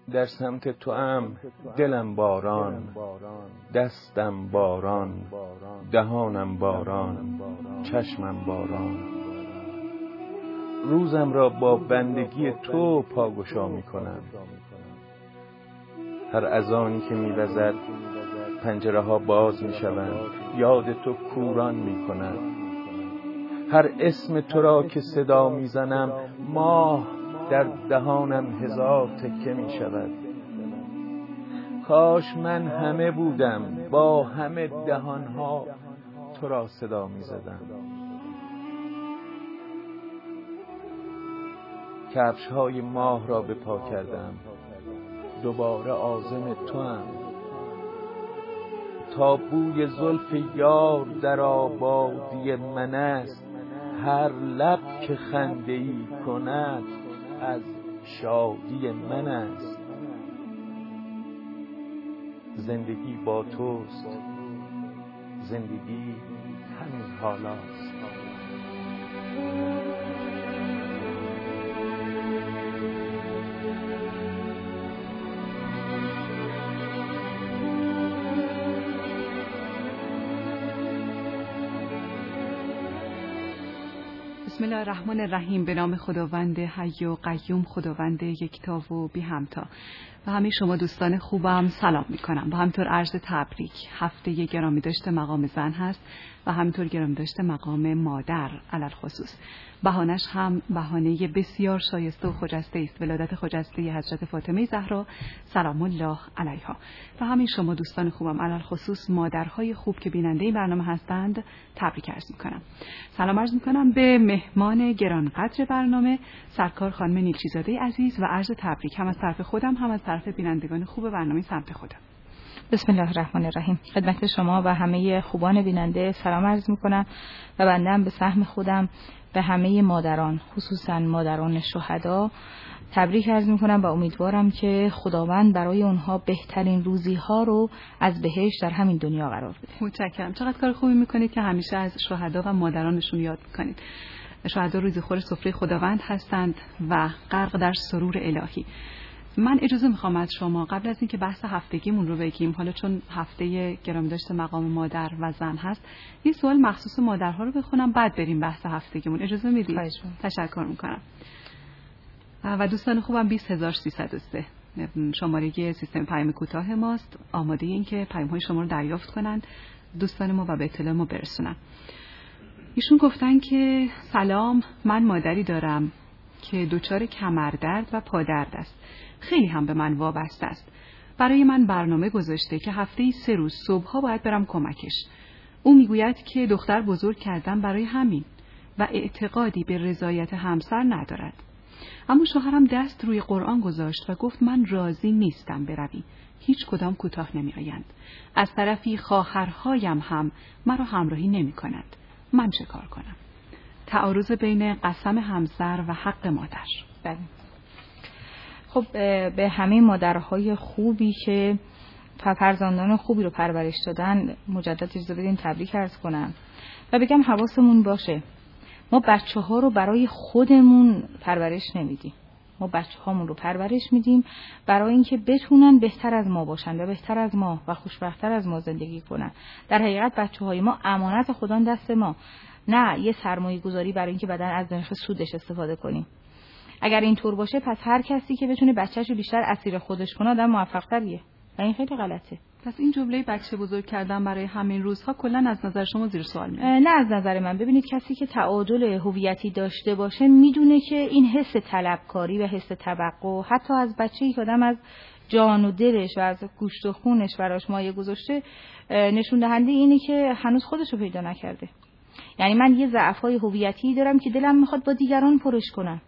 در سمت توام دلم باران، دستم باران، دهانم باران، چشمم باران. روزم را با بندگی تو پاگشا می کنم. هر اذانی که می وزد پنجره ها باز می شوند، یاد تو کوران می کند. هر اسم تو را که صدا می زنم ماه در دهانم هزار تکه می شود. کاش من همه بودم با همه دهانها تو را صدا می زدم. کفش های ماه را به پا کردم، دوباره عازم تو هم. تا بوی زلف یار در آبادی من است، هر لب که خنده ای کند از شادی من است. زندگی با توست، زندگی همین حالاست. بسم الله الرحمن الرحیم. به نام خداوند حی و قیوم، خداوند یکتا و بی همتا. و همه شما دوستان خوبم سلام میکنم. و همینطور عرض تبریک. هفته گرامی داشته مقام زن هست و همینطور گرامی داشته مقام مادر علل خصوص. بهانش هم بهانه بسیار شایسته و خجسته است، ولادت خجسته حضرت فاطمه زهرا سلام الله علیها. و همه شما دوستان خوبم علل خصوص مادرهای خوب که بیننده این برنامه هستند تبریک عرض میکنم. سلام عرض میکنم به مهمان گرانقدر برنامه سرکار خانم نیکچیزاده عزیز و عرض تبریک هم از طرف خودم هم از طرف بینندگان خوب برنامه سمت خودم. بسم الله الرحمن الرحیم. خدمت شما و همه خوبان بیننده سلام عرض میکنم و بنده به سهم خودم به همه مادران، خصوصا مادران شهدا تبریک عرض میکنم و امیدوارم که خداوند برای اونها بهترین روزی ها رو از بهشت در همین دنیا قرار بده. متشکرم. چقدر کار خوبی میکنید که همیشه از شهدا و مادرانشون یاد میکنید. شهدا روزیخور سفره خداوند هستند و غرق در سرور الهی. من اجازه میخوام از شما قبل از اینکه بحث هفتگیمون رو بگیم، حالا چون هفته گرامی داشته مقام مادر و زن هست، یه سوال مخصوص مادرها رو بخونم بعد بریم بحث هفتگیمون. اجازه میدید؟ تشکر میکنم. و دوستان خوبم 20303 شماره سیستم پیام کوتاه ماست، آماده این که پیام های شما رو دریافت کنند دوستان ما و به اطلاع ما برسونن. ایشون گفتن که سلام، من مادری دارم که دچار کمردرد و پادرد است. خیلی هم به من وابسته است. برای من برنامه گذاشته که هفته‌ای 3 روز صبح‌ها باید برم کمکش. او میگوید که دختر بزرگ کردم برای همین و اعتقادی به رضایت همسر ندارد. اما شوهرم دست روی قرآن گذاشت و گفت من راضی نیستم بروی. هیچ کدام کوتاه نمی‌آیند. از طرفی خواهرهایم هم مرا همراهی نمی‌کنند. من چه کار کنم؟ تعارض بین قسم همسر و حق مادر. بله. خب به همه مادرهای خوبی که فرزندان خوبی رو پرورش دادن مجدد اجازه بدین تبریک عرض کنم و بگم حواسمون باشه ما بچه‌ها رو برای خودمون پرورش نمیدیم. ما بچه‌هامون رو پرورش میدیم برای اینکه بتونن بهتر از ما باشن و بهتر از ما و خوشبخت‌تر از ما زندگی کنن. در حقیقت بچه‌های ما امانت خدا دست ما، نه یه سرمایه گذاری برای اینکه بعداً از نرخ سودش استفاده کنیم. اگر اینطور باشه پس هر کسی که بتونه بچه‌شو بیشتر اسیر خودش کنه آدم موفق‌تریه و این خیلی غلطه. پس این جمله بچه بزرگ کردن برای همین روزها کلاً از نظر شما زیر سوال میاد؟ نه از نظر من. ببینید کسی که تعادل هویتی داشته باشه میدونه که این حس طلبکاری و حس توقع حتی از بچه‌ای که آدم از جان و دلش و از گوشت و خونش براش مایه گذاشته نشون دهنده اینه که هنوز خودشو پیدا نکرده. یعنی من یه ضعف‌های هویتی دارم که دلم میخواد با دیگران پرش کنم.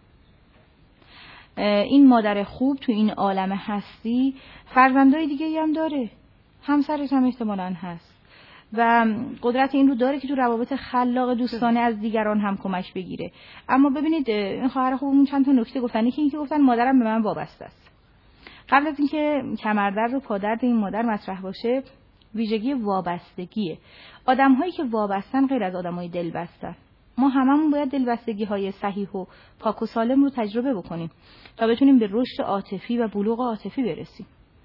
این مادر خوب تو این عالم هستی فرزندای دیگه‌ای هم داره، همسرش هم احتمالاً هست و قدرت این رو داره که تو روابط خلاق دوستانه از دیگران هم کمک بگیره. اما ببینید این خواهر خوبمون چند تا نکته گفتن. اینکه گفتن مادرم به من وابسته است. قبل از اینکه کمردرد و پادرد این مادر مطرح باشه، ویژگی وابستگیه. آدم‌هایی که وابستن غیر از آدم‌های دلبستن. ما هممون باید دلبستگی‌های صحیح و پاک و سالم رو تجربه بکنیم تا بتونیم به رشد عاطفی و بلوغ عاطفی برسیم.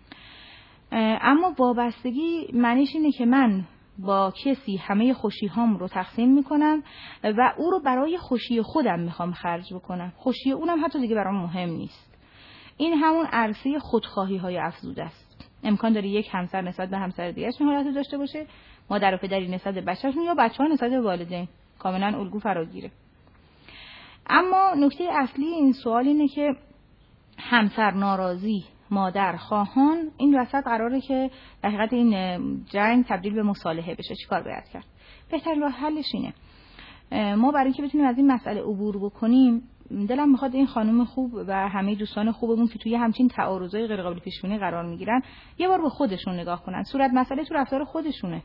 اما وابستگی معنیش اینه که من با کسی همه خوشی‌هام رو تقسیم می‌کنم و او رو برای خوشی خودم می‌خوام خرج بکنم. خوشی اونم حتی دیگه برام مهم نیست. این همون عرصه خودخواهی‌های افزوده است. امکان داره یک همسر نسبت به همسر دیگه‌اش حالت داشته باشه، مادر و پدری نسبت به بچه‌شون یا بچه‌ها نسبت به والدین. کاملا الگو فراگیره. اما نکته اصلی این سوال اینه که همسر ناراضی، مادر خواهان، این وسط قراره که در حقیقت این جنگ تبدیل به مصالحه بشه. چیکار باید کرد؟ بهترین راه حلش اینه ما برای اینکه بتونیم از این مسئله عبور بکنیم، دلم میخواد این خانم خوب و همه دوستان خوبمون که توی همچین تعارضای غیر قابل پیش بینی قرار میگیرن یه بار به خودشون نگاه کنن. صورت مسئله تو رفتار خودشونه.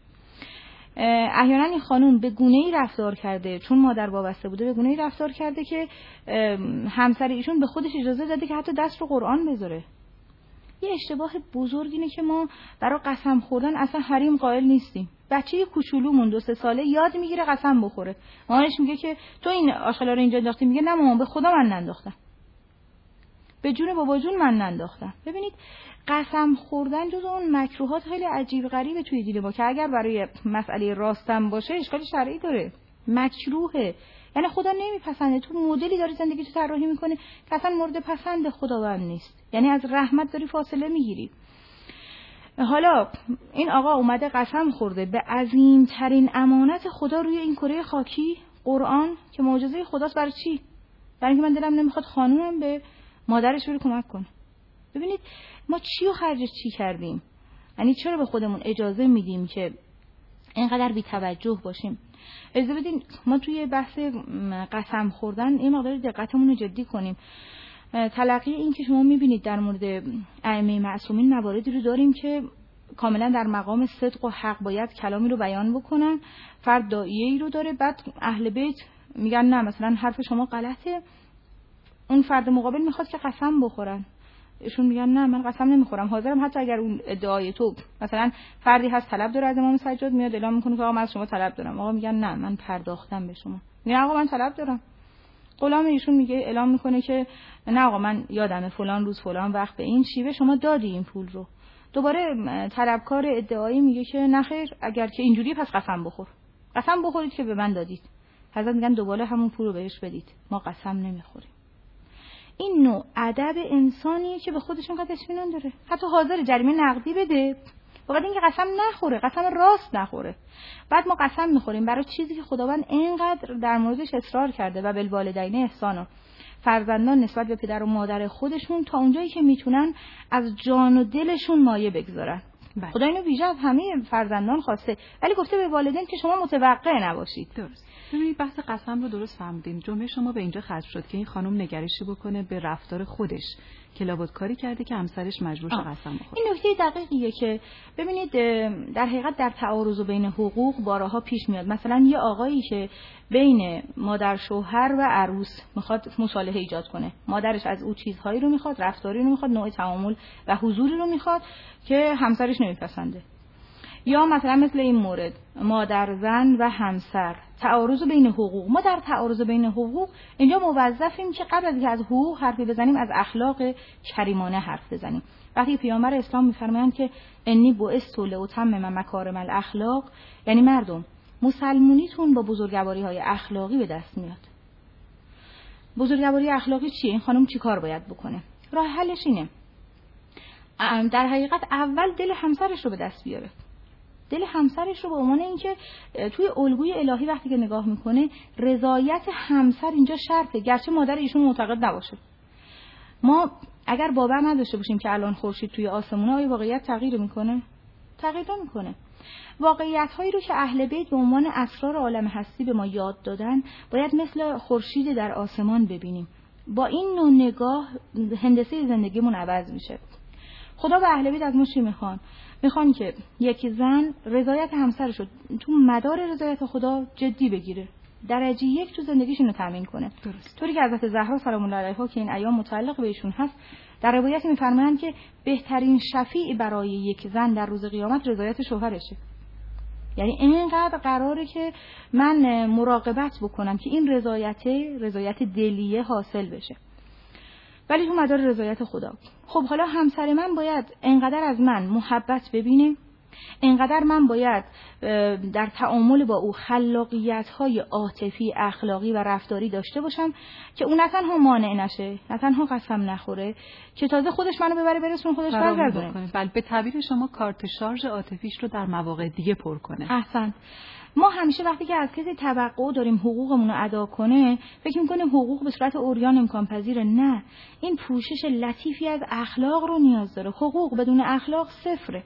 احیانا این خانم به گونه‌ای رفتار کرده، چون مادر وابسته بوده، به گونه‌ای رفتار کرده که همسر ایشون به خودش اجازه داده که حتی دست رو قرآن بذاره. یه اشتباه بزرگ اینه که ما برای قسم خوردن اصلا حریم قائل نیستیم. بچه کوچولومون 2-3 ساله یاد میگیره قسم بخوره. مامانش میگه که تو این آشغالا رو اینجا انداختی، میگه نه مامان به خدا من ننداختم. به جون بابا جون من ننداختم. ببینید قسم خوردن جز اون مکروهات خیلی عجیب غریبه توی دین ما که اگر برای مسئله راستم باشه اشکال شرعی داره. مکروهه. یعنی خدا نمیپسنده. تو مدلی داری زندگی تو طراحی میکنه که اصلا مورد پسند خداوند نیست. یعنی از رحمت داری فاصله میگیری. حالا این آقا اومده قسم خورده به عظیمترین امانت خدا روی این کره خاکی، قرآن، که معجزه خداست. برای چی؟ برای اینکه من دلم نمیخواد خانومم به مادرش بره کمک کنه. ببینید ما چی رو خرجش چی کردیم؟ یعنی چرا به خودمون اجازه میدیم که اینقدر بی‌توجه باشیم؟ اجازه بدین ما توی بحث قسم خوردن این مقدار دقتمون رو جدی کنیم. تلقی این که شما میبینید در مورد ائمه معصومین مواردی رو داریم که کاملا در مقام صدق و حق باید کلامی رو بیان بکنن، فرد داعیه‌ای رو داره، بعد اهل بیت میگن نه مثلا حرف شما غلطه، اون فرد مقابل میخواد که قسم بخورن، ایشون میگن نه من قسم نمیخورم، حاضرم حتی اگر اون ادعای تو مثلا فردی هست طلب داره از امام سجاد، میاد اعلام میکنه که آقا من از شما طلب دارم، آقا میگن نه من پرداختم به شما، میگن آقا من طلب دارم، غلام ایشون میگه اعلام میکنه که نه آقا من یادمه فلان روز فلان وقت به این شیوه شما دادی این پول رو. دوباره طلبکار ادعایی میگه که نه خیر اگر که اینجوری پس قسم بخور، قسم بخورید که به من دادید. حضرت میگن دوباره همون پول رو بهش بدید، ما قسم نمیخوریم. این نوع ادب انسانیه که به خودش انقدر اطمینان داره، حتی حاضر جریمه نقدی بده فقط اینکه قسم نخوره، قسم راست نخوره. بعد ما قسم میخوریم برای چیزی که خداوند اینقدر در موردش اصرار کرده و بالوالدین احسانا، فرزندان نسبت به پدر و مادر خودشون تا اونجایی که میتونن از جان و دلشون مایه بگذارن. خدا اینو ویژه از همه فرزندان خواسته، ولی گفته به والدین که شما متوقع نباشید. درست. ببینید بحث قسم رو درست فهمیدین. جمله شما به اینجا ختم شد که این خانم نگرشی بکنه به رفتار خودش که لابد کاری کرده که همسرش مجبور شه قسم بخوره. این نکته دقیقیه که ببینید در حقیقت در تعارض بین حقوق بارها پیش میاد. مثلا یه آقایی که بین مادر شوهر و عروس میخواد مصالحه ایجاد کنه، مادرش از او چیزهایی رو میخواد، رفتاری رو میخواد، نوع تعامل و حضوری رو میخواد که همسرش نمیپسنده. یا مثلا مثل این مورد مادر زن و همسر، تعارض بین حقوق. ما در تعارض بین حقوق اینجا موظفیم که قبل از اینکه از حقوق حرفی بزنیم از اخلاق کریمانه حرف بزنیم. وقتی پیامبر اسلام میفرمایند که انی بعثت لاتمم مکارم الاخلاق، یعنی مردم مسلمونیتون با بزرگواری‌های اخلاقی به دست میاد. بزرگواری اخلاقی چیه؟ این خانم چی کار باید بکنه؟ راه حلش اینه در حقیقت اول دل همسرش رو به دست بیاره. دل همسرش رو به عنوان اینکه توی الگوی الهی وقتی که نگاه میکنه رضایت همسر اینجا شرطه، گرچه مادر ایشون معتقد نباشه. ما اگر باور نداشته باشیم که الان خورشید توی آسمونه، آیا واقعیت تغییر میکنه؟ تغییر نمیکنه. واقعیت هایی رو که اهل بیت به عنوان اسرار عالم هستی به ما یاد دادن باید مثل خورشید در آسمان ببینیم. با این نوع نگاه هندسه زندگیمون عوض میشه. خدا و اهل بیت از ما چی میخوان که یک زن رضایت همسرش رو تو مدار رضایت خدا جدی بگیره، درجه 1 تو زندگیش اینو تامین کنه. درست. طوری که حضرت زهرا سلام الله علیها که این ایام متعلق به ایشون هست در روایت میفرمایند که بهترین شفیع برای یک زن در روز قیامت رضایت شوهرشه. یعنی اینقدر قراره که من مراقبت بکنم که این رضایت دلیه حاصل بشه، ولی تو مدار رضایت خدا. خب حالا همسر من باید اینقدر از من محبت ببینه، اینقدر من باید در تعامل با او خلاقیت‌های عاطفی، اخلاقی و رفتاری داشته باشم که اون نه تنها مانع نشه، نه تنها قسم نخوره، که تازه خودش منو ببره برسون خودش برگردونه. بله، به تعبیر شما کارت شارژ عاطفیش رو در مواقع دیگه پر کنه. احسن. ما همیشه وقتی که از کسی توقع داریم حقوقمون رو ادا کنه، فکر می‌کنیم حقوق به صورت عریان امکان پذیره. نه، این پوشش لطیفی از اخلاق رو نیاز داره. حقوق بدون اخلاق صفره.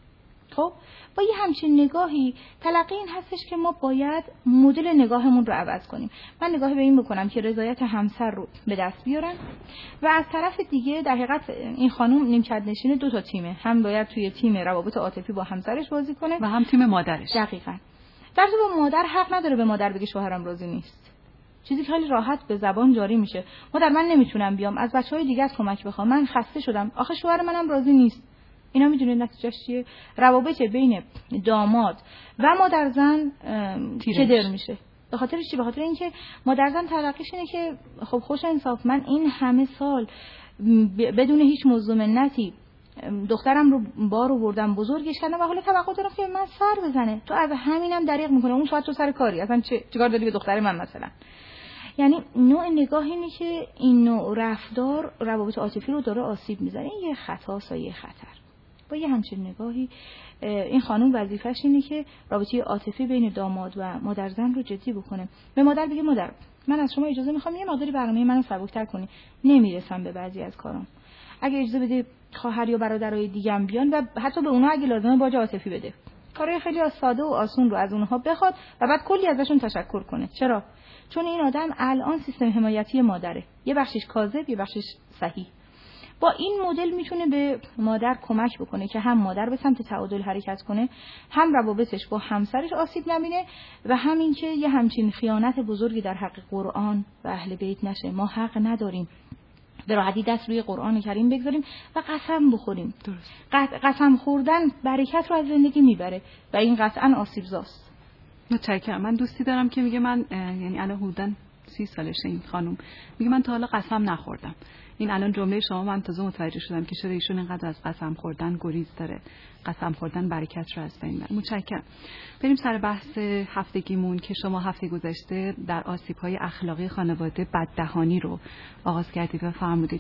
خب با یه همچین نگاهی تلقی این هستش که ما باید مدل نگاهمون رو عوض کنیم. من نگاه به این بکنم که رضایت همسر رو به دست بیارن و از طرف دیگه در حقیقت این خانم نیمکت نشین 2 تا تیمه، هم باید توی تیم روابط عاطفی با همسرش بازی کنه و هم تیم مادرش. دقیقاً. در ضمن مادر حق نداره به مادر بگه شوهرم راضی نیست. چیزی که خیلی راحت به زبان جاری میشه. مادر من نمیتونم بیام، از بچهای دیگه کمک بخوام، من خسته شدم، آخه شوهر منم راضی نیست. اینا میدونید نتیجهش چیه؟ روابط بین داماد و مادر زن کدر میشه. به خاطر چی؟ به خاطر اینکه مادر زن تلقیش اینه که خب خوش انصاف، من این همه سال بدون هیچ موضوع منتی دخترم رو بار آوردم، بزرگش کردم و حالا توقع دارم که من سر بزنه. تو از همینم دریغ میکنه، اون ساعت تو سر کاری، اصلا چیکار داری به دختر من مثلا؟ یعنی نوع نگاه اینه که این نوع رفتار روابط عاطفی رو داره آسیب میزنه. این یه خطاست و یه خطر. با یه همچین نگاهی این خانم وظیفش اینه که رابطه عاطفی بین داماد و مادر زن رو جدی بکنه. به مادر بگه مادر من از شما اجازه میخوام یه مقداری برنامه منو سبک‌تر کنی، نمیرسم به بعضی از کارام. اگه اجازه بده خواهر یا برادرای دیگه‌ام بیان و حتی به اونها اگه لازمه باج عاطفی بده. کارهای خیلی ساده و آسون رو از اونها بخواد و بعد کلی ازشون تشکر کنه. چرا؟ چون این آدم الان سیستم حمایتی مادره، یه بخشش کاذب، یه بخشش صحیح. با این مدل میتونه به مادر کمک بکنه که هم مادر به سمت تعادل حرکت کنه، هم روابطش با همسرش آسیب نبینه و همین که یه همچین خیانت بزرگی در حق قرآن و اهل بیت نشه. ما حق نداریم به راحتی دست روی قرآن کریم بگذاریم و قسم بخوریم. قسم خوردن برکت رو از زندگی میبره و این قطعا آسیبزاست. متشکرم. من دوستی دارم که میگه من یعنی الان حدوداً 30 سالشه این خانم، میگه من تا حالا قسم نخوردم. این الان جمله شما من تازه متوجه شدم که چرا ایشون اینقدر از قسم خوردن گریز داره. قسم خوردن برکت رو از بین میبره. متشکرم. بریم سر بحث هفتگیمون که شما هفته گذشته در آسیب‌های اخلاقی خانواده بددهانی رو آغاز کردید و فرمودید.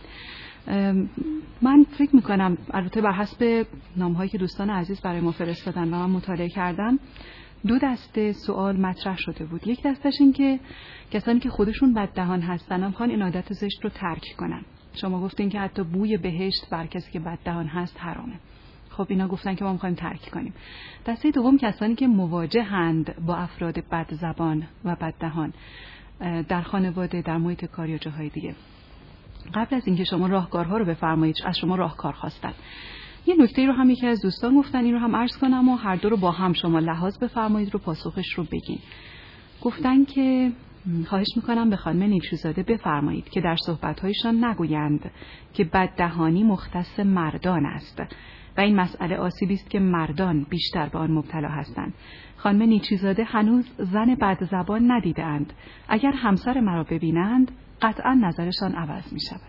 من فکر میکنم البته بر حسب نامه‌هایی که دوستان عزیز برای ما فرستادن و من مطالعه کردم 2 دسته سوال مطرح شده بود. یک دستش این که کسانی که خودشون بددهان هستن هم خوان این عادت زشت رو ترک کنن. شما گفتین که حتی بوی بهشت بر کسی که بددهان هست حرامه. خب اینا گفتن که ما می‌خوایم ترک کنیم. دسته دوم کسانی که مواجهند با افراد بدزبان و بددهان در خانواده، در محیط کار یا جاهای دیگه. قبل از اینکه شما راهکارها رو بفرمایید، از شما راهکار خواستن. یه نکته رو هم یکی از دوستان گفتن، این رو هم عرض کنم و هر دو رو با هم شما لحاظ بفرمایید رو پاسخش رو بگین. گفتن که خواهش میکنم به خانم نیکوزاده بفرمایید که در صحبت‌هایشان نگویند که بددهانی مختص مردان است و این مسئله آسیبی است که مردان بیشتر به آن مبتلا هستند. خانم نیکوزاده هنوز زن بدزبان ندیدند. اگر همسر مرا ببینند قطعا نظرشان عوض می شود.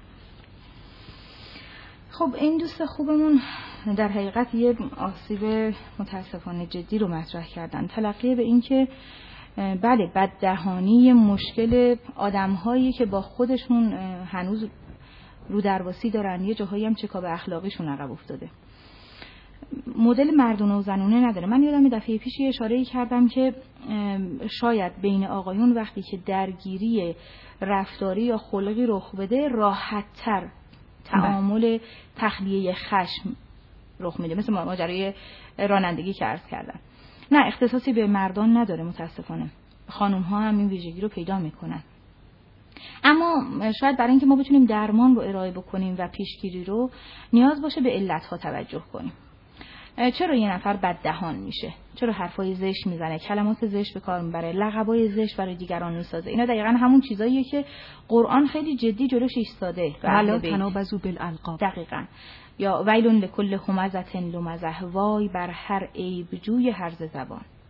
خب این دوست خوبمون در حقیقت یه آسیب متاسفانه جدی رو مطرح کردن. تلقی به این که بله بددهانی مشکل آدم‌هایی که با خودشون هنوز رو درواسی دارن، یه جاهایی هم چکاب اخلاقیشون عقب افتاده. مدل مردونه و زنونه نداره. من یادم دفعه پیش یه اشاره‌ای کردم که شاید بین آقایون وقتی که درگیری رفتاری یا خلقی رخ بده راحت‌تر تعامل تخلیه خشم رخ میده، مثل ماجرای رانندگی که عرض کردم. نه اختصاصی به مردان نداره متاسفانه. خانم ها هم این ویژگی رو پیدا میکنن. اما شاید برای اینکه ما بتونیم درمان رو ارائه بکنیم و پیشگیری رو نیاز باشه به علت‌ها توجه کنیم. چرا یه نفر بددهان میشه؟ چرا حرفای زشت میزنه؟ کلمات زشت به کار میبره؟ لقبای زشت برای دیگران میسازه؟ اینا دقیقاً همون چیزاییه که قرآن خیلی جدی جلوش ایستاده. ولا تنابزوا بالالقاب. دقیقاً. یا ویل لکل همزة لمزة، وای بر هر عیب جوی هرز زبان.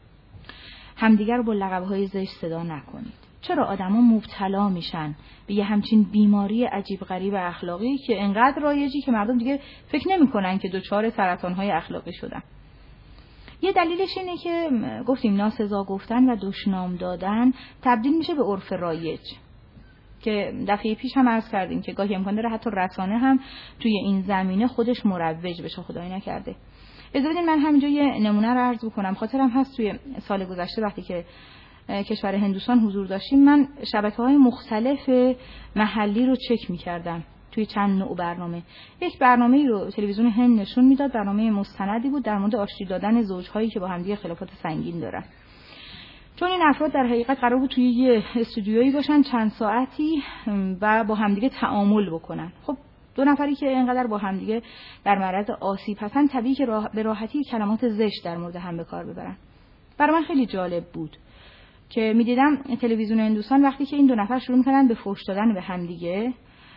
همدیگر رو با لقب‌های زشت صدا نکنید. چرا آدما مبتلا میشن به یه همچین بیماری عجیب غریب اخلاقی که انقدر رایجی که مردم دیگه فکر نمی‌کنن که دچار سرطان‌های اخلاقی شدن؟ یه دلیلش اینه که گفتیم ناسزا گفتن و دشنام دادن تبدیل میشه به عرف رایج، که دفعه پیش هم عرض کردیم که گاهی امکان داره حتی رسانه هم توی این زمینه خودش مروج بشه، خدای نکرده. اجازه بدین من همینجا یه نمونه رو عرض بکنم. خاطرم هست توی سال گذشته وقتی که کشور هندوستان حضور داشتیم، من شبکه‌های مختلف محلی رو چک می‌کردم توی چند نوع برنامه. یک برنامه‌ای رو تلویزیون هند نشون میداد، برنامه مستندی بود در مورد آشتی دادن زوج‌هایی که با همدیگه خلافات سنگین دارن. چون این افراد در حقیقت قرار بود توی یه استودیویی باشن چند ساعتی و با همدیگه تعامل بکنن. خب دو نفری که اینقدر با همدیگه در معرض آسیب هستن، طبیعی که به راحتی کلمات زشت در مورد هم به کار ببرن. برای من خیلی جالب بود که می‌دیدم تلویزیون هندوستان وقتی که این دو نفر شروع می‌کردن به فحش دادن به همدیگه،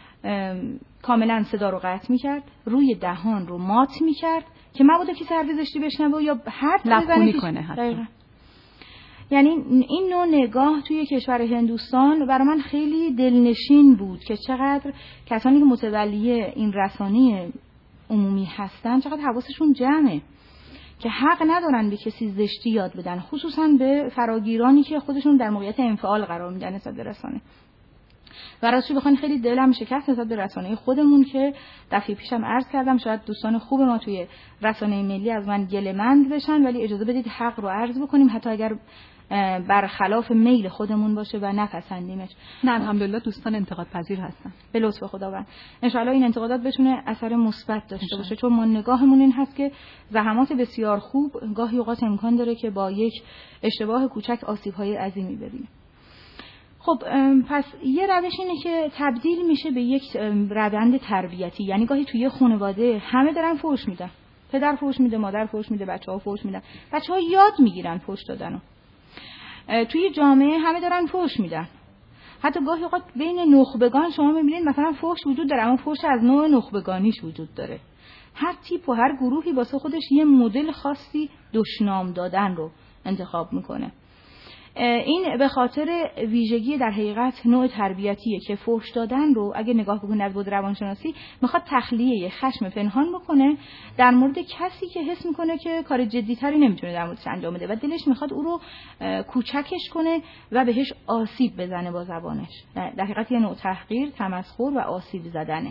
کاملا صدا رو قطع می‌کرد، روی دهان رو مات می‌کرد که مبادا کسی حرف زشتی بشنوه یا حرف بزنه کنه حتی. یعنی این نوع نگاه توی کشور هندوستان برای من خیلی دلنشین بود که چقدر کسانی که متولی این رسانه عمومی هستن چقدر حواسشون جمعه که حق ندارن به کسی زشتی یاد بدن، خصوصا به فراگیرانی که خودشون در موقعیت انفعال قرار میدن نسبت به رسانه. و راستش بخواین خیلی دلم شکست نسبت به رسانه خودمون که دفعه پیشم عرض کردم شاید دوستان خوب ما توی رسانه ملی از من گله‌مند بشن، ولی اجازه بدید حق رو عرض بکنیم حتی اگر برخلاف میل خودمون باشه و نپسندیمش. نه الحمدلله دوستان انتقاد پذیر هستن به لطف خداوند. ان شاء الله این انتقادات بتونه اثر مثبت داشته باشه، چون ما نگاهمون این هست که زحمات بسیار خوب گاهی اوقات امکان داره که با یک اشتباه کوچک آسیب‌های عظیمی ببینه. خب پس یه روش اینه که تبدیل میشه به یک روند تربیتی، یعنی گاهی توی خانواده همه دارن فحش میدن، پدر فحش میده، مادر فحش میده، بچه‌ها فحش میدن، بچه‌ها یاد میگیرن فحش دادنو. توی جامعه همه دارن فحش میدن، حتی گاهی اوقات بین نخبگان شما میبینید مثلا فحش وجود داره اما فحش از نوع نخبگانیش وجود داره. هر تیپ و هر گروهی واسه خودش یه مدل خاصی دشنام دادن رو انتخاب میکنه. این به خاطر ویژگی در حقیقت نوع تربیتیه که فحش دادن رو اگه نگاه بکنید از بود روانشناسی میخواد تخلیه خشم پنهان بکنه در مورد کسی که حس میکنه که کار جدی‌تری نمیتونه در موردش انجام بده و دلش میخواد او رو کوچکش کنه و بهش آسیب بزنه با زبانش. در حقیقت یه نوع تحقیر، تمسخر و آسیب زدنه.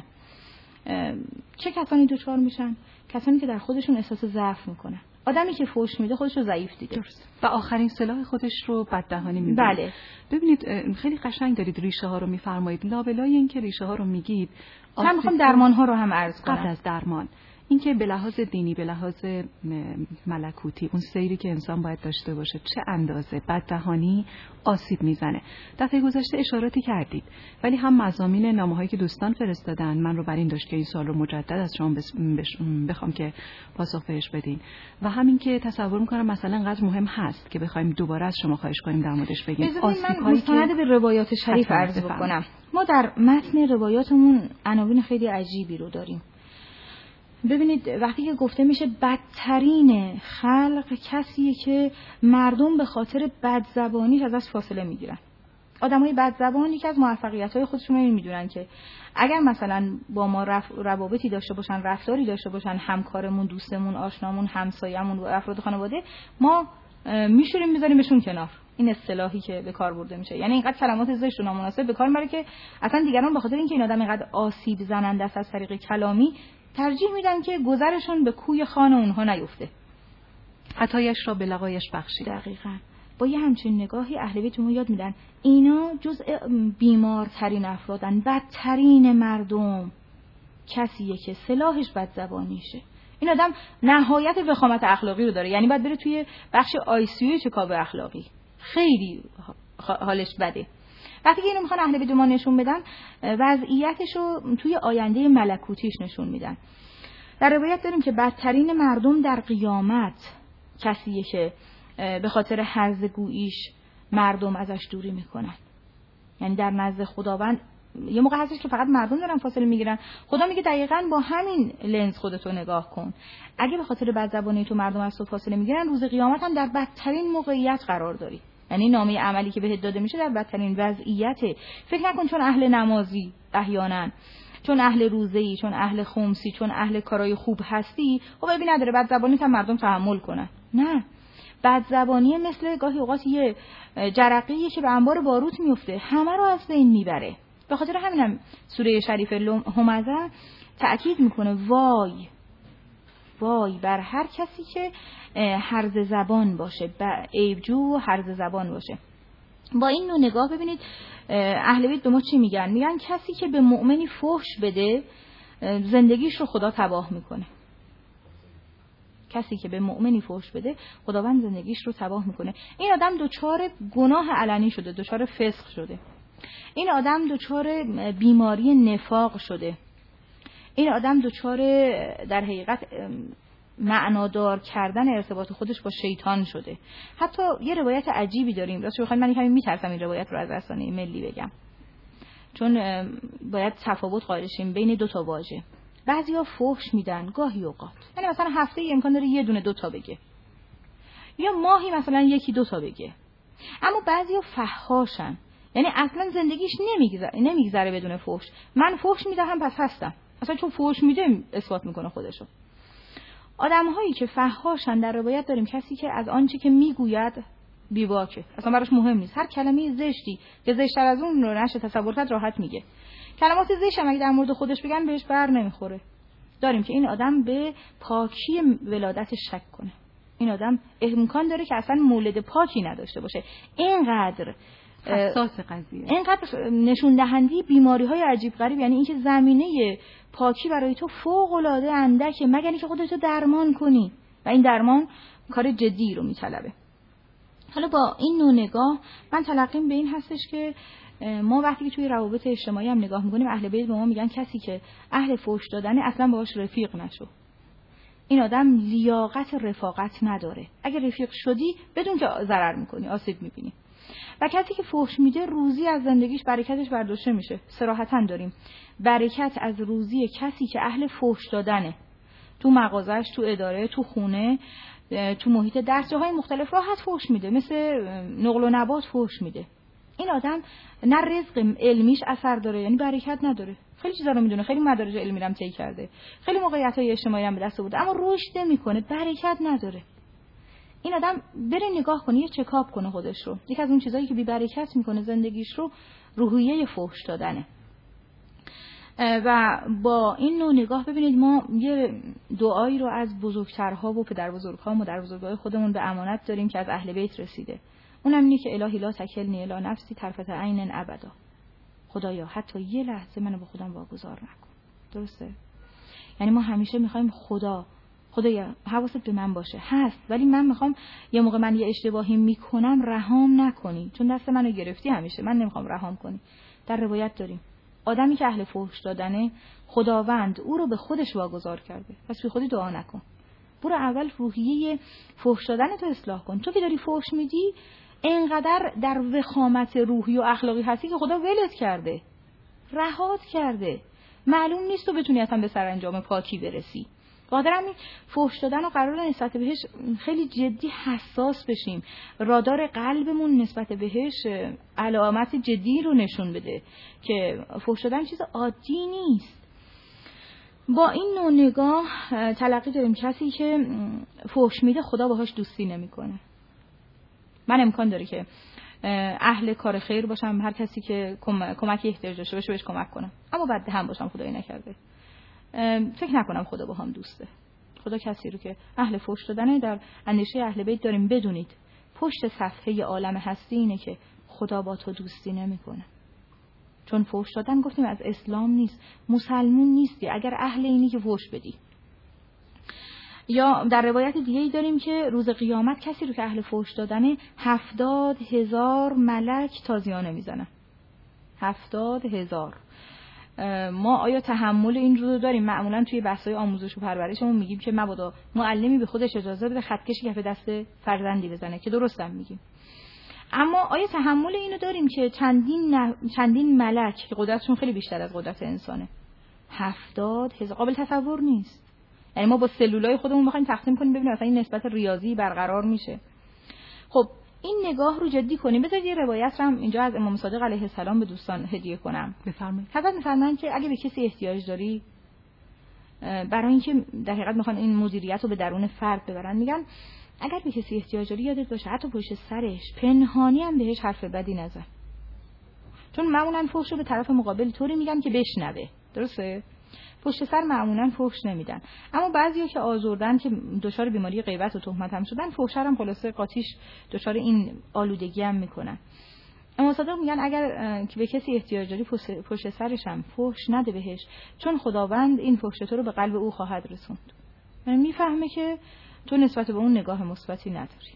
چه کسانی دچار میشن؟ کسانی که در خودشون احساس ضعف میکنن. آدمی که فحش میده خودش رو ضعیف دیده. درست. و آخرین سلاح خودش رو بددهانی می‌دونه. بله. ببینید خیلی قشنگ دارید ریشه ها رو میفرمایید. لابلای این که ریشه ها رو میگید، من میخوام درمان ها رو هم عرض کنم. قبل از درمان اینکه به لحاظ دینی، به لحاظ ملکوتی، اون سیری که انسان باید داشته باشه چه اندازه بددهانی آسیب میزنه. دفعه گذشته اشاراتی کردید، ولی هم مضامین نامه‌هایی که دوستان فرستادن من رو بر این داشت که این سوال رو مجدد از شما بخوام که پاسخ بهش بدین و همین که تصور می‌کنم مثلا انقدر مهم هست که بخوایم دوباره از شما خواهش کنیم در موردش بگیم. من مستند به روایات شریف عرض بکنم. ما در متن روایاتمون عناوین خیلی عجیبی رو داریم. ببینید وقتی که گفته میشه بدترین خلق کسیه که مردم به خاطر بدزبانیش ازش فاصله میگیرن. آدمای بدزبانی که از موفقیت‌های خودشون این میدونن که اگر مثلا با ما روابطی داشته باشن، رفتاری داشته باشن، همکارمون، دوستمون، آشنامون، همسایه‌مون و افراد خانواده، ما میشوریم میذاریمشون کنار. این اصطلاحی که به کار برده میشه، یعنی اینقدر کلمات زشت و نامناسب به کار میبره که اصلا دیگران به خاطر اینکه این آدم اینقدر آسیب زننده است از طریق کلامی ترجیح میدن که گذرشون به کوی خان اونها نیفته، عطایش را به لقایش بخشید. دقیقاً. با یه همچین نگاهی اهل بیتمون یاد میدن اینا جزء بیمارترین افرادن، بدترین مردم کسیه که سلاحش بدزبانیشه. این آدم نهایت وخامت اخلاقی رو داره، یعنی باید بره توی بخش آیسیوی چکاپ اخلاقی، خیلی حالش بده. وقتی که اینو میخوان اهل بیت ما نشون بدن وضعیتش رو توی آینده ملکوتیش نشون میدن. در روایت داریم که بدترین مردم در قیامت کسیه که به خاطر هرزگوییش مردم ازش دوری میکنن، یعنی در نزد خداوند یه موقع هستش که فقط مردم دارن فاصله میگیرن. خدا میگه دقیقاً با همین لنز خودتو نگاه کن. اگه به خاطر بدزبانی تو مردم از تو فاصله میگیرن، روز قیامت هم در بدترین موقعیت قرار داری. یعنی نامه عملی که بهت داده میشه در بدترین وضعیته. فکر نکن چون اهل نمازی احیانا، چون اهل روزه‌ای، چون اهل خمسی، چون اهل کارای خوب هستی، خب ببین نداره بدزبانی هم مردم تحمل کنن. نه، بدزبانی مثل گاهی اوقات یه جرقه‌ایه که به انبار باروت میفته، همه رو از بین میبره. به خاطر همینم سوره شریف همزه تأکید میکنه وای وای بر هر کسی که هرزه زبان باشه، عیبجو و هرزه زبان باشه. با این نوع نگاه ببینید اهل بیت به ما چی میگن؟ میگن کسی که به مؤمنی فحش بده زندگیش رو خدا تباه میکنه. کسی که به مؤمنی فحش بده خداوند زندگیش رو تباه میکنه. این آدم دچار گناه علنی شده، دچار فسق شده. این آدم دچار بیماری نفاق شده. این آدم دچار در حقیقت معنادار کردن ارتباط خودش با شیطان شده. حتی یه روایت عجیبی داریم، راستش بخواید من کمی میترسم این روایت رو از رسانه ملی بگم، چون باید تفاوت قائل شیم بین دو تا واژه. بعضیا فحش میدن گاهی اوقات، یعنی مثلا هفته امکان داره یه دونه 2 تا بگه، یا ماهی مثلا 1-2 تا بگه. اما بعضیا فحاشن، یعنی اصلا زندگیش نمیگذره بدون فحش. من فحش میدم پس هستم، اصلا چون فحش میده اثبات میکنه خودشو. آدم‌هایی که فحاشن در روایت داریم کسی که از آنچه که میگوید بی‌باکه، اصلا براش مهم نیست. هر کلمه زشتی که زشت‌تر از اون رو نشه تصور کرد راحت میگه. کلمات زشت هم اگه در مورد خودش بگن بهش بر نمیخوره. داریم که این آدم به پاکی ولادتش شک کنه. این آدم امکان داره که اصلا مولد پاکی نداشته باشه. اینقدر حساس قضیه، اینقدر نشون دهنده بیماری‌های عجیب غریب، یعنی اینکه زمینه پاکی برای تو فوق‌العاده اندکه، مگر اینکه خودتو درمان کنی و این درمان کار جدی رو میطلبه. حالا با این نوع نگاه من تلقیم به این هستش که ما وقتی که توی روابط اجتماعی هم نگاه میکنیم، اهل بیت به ما میگن کسی که اهل فحش دادنه اصلا باهاش رفیق نشو. این آدم لیاقت رفاقت نداره. اگه رفیق شدی بدون که ضرر میکنی، آسیب میبینی. و کسی که فحش میده روزی از زندگیش برکتش برداشته میشه. صراحتاً داریم برکت از روزی کسی که اهل فحش دادنه، تو مغازش، تو اداره، تو خونه، تو محیط درس، جاهای مختلف راحت فحش میده، مثل نقل و نبات فحش میده. این آدم نه رزق علمیش اثر داره، یعنی برکت نداره. خیلی چیزا رو میدونه، خیلی مدارج علمی رو هم طی کرده، خیلی موقعیت‌های اجتماعی هم به دست آورده، اما رشد نمیکنه، برکت نداره. این آدم بره نگاه کنه، یه چکاپ کنه خودش رو. یکی از اون چیزایی که بی برکت میکنه زندگیش رو روحیه فحش دادنه. و با این نوع نگاه ببینید ما یه دعایی رو از بزرگترها و پدر بزرگها و مادر بزرگای خودمون به امانت داریم که از اهل بیت رسیده. اونم اینه که الهی لا تکلنی الی نفسی طرفة عین ابدا. خدایا حتی یه لحظه منو به خودم واگذار نکن. درسته؟ یعنی ما همیشه میخوایم خدایا حواست به من باشه، هست، ولی من میخوام یه موقع من یه اشتباهی میکنم رهام نکنی، چون دست منو گرفتی همیشه، من نمیخوام رهام کنی. در روایت داریم آدمی که اهل فحش دادنه خداوند او رو به خودش واگذار کرده، پس بی خودی دعا نکن. برو اول روحیه فحش دادن تو اصلاح کن. تو که داری فحش میدی اینقدر در وخامت روحی و اخلاقی هستی که خدا ولت کرده، رهات کرده، معلوم نیست تو بتونی اصلا به سرانجام پاکی برسی. بادرم فحش دادن و قرار نسبت بهش خیلی جدی حساس بشیم. رادار قلبمون نسبت بهش علامت جدی رو نشون بده که فحش دادن چیز عادی نیست. با این نوع نگاه تلقی داریم کسی که فحش میده خدا باهاش دوستی نمیکنه. من امکان داره که اهل کار خیر باشم، هر کسی که کمکی احتیاج داشته باشه بهش کمک کنم، اما بد هم باشم خدایی نکرده. فکر نکنم خدا با هم دوسته. خدا کسی رو که اهل فحش دادنه در اندیشه اهل بیت داریم بدونید پشت صفحه عالم هستی اینه که خدا با تو دوستی نمیکنه. چون فحش دادن گفتیم از اسلام نیست، مسلمون نیستی اگر اهل اینی که فحش بدی. یا در روایت دیگه‌ای داریم که روز قیامت کسی رو که اهل فحش دادنه 70,000 ملک تازیانه میزنن. 70,000. ما آیا تحمل این رو داریم؟ معمولا توی بحث‌های آموزش و پرورشمون میگیم که مبادا معلمی به خودش اجازه بده خطکشی کف دست فرزندی بزنه، که درستم میگیم. اما آیا تحمل اینو داریم که چندین ملک که قدرتشون خیلی بیشتر از قدرت انسانه، 70,000، قابل تصور نیست. یعنی ما با سلولای خودمون بخوایم تقسیم کنیم ببینیم مثلا این نسبت ریاضی برقرار میشه. خب این نگاه رو جدی کنیم. بذارید یه روایت رو هم اینجا از امام صادق علیه السلام به دوستان هدیه کنم. بفرمایید. حضرت می‌فرمایند که اگه به کسی احتیاج داری، برای اینکه در حقیقت میخوان این مدیریت رو به درون فرد ببرن، میگن اگر به کسی احتیاج داری یادت باشه حتی پشت سرش پنهانی هم بهش حرف بدی نزن، چون معمولا فحش رو به طرف مقابل طوری میگن که بشنوه، درسته؟ پشت سر معمولا فحش نمیدن. اما بعضیا که آزردن که دچار بیماری غیبت و تهمت هم شدن، فحش هم خلاصه قاطیش دچار این آلودگی هم میکنن. اما صادق میگن اگر که به کسی احتیاج داری پشت سرش هم فحش نده بهش، چون خداوند این فحش تو رو به قلب او خواهد رسوند. یعنی میفهمه که تو نسبت به اون نگاه مثبتی نداری.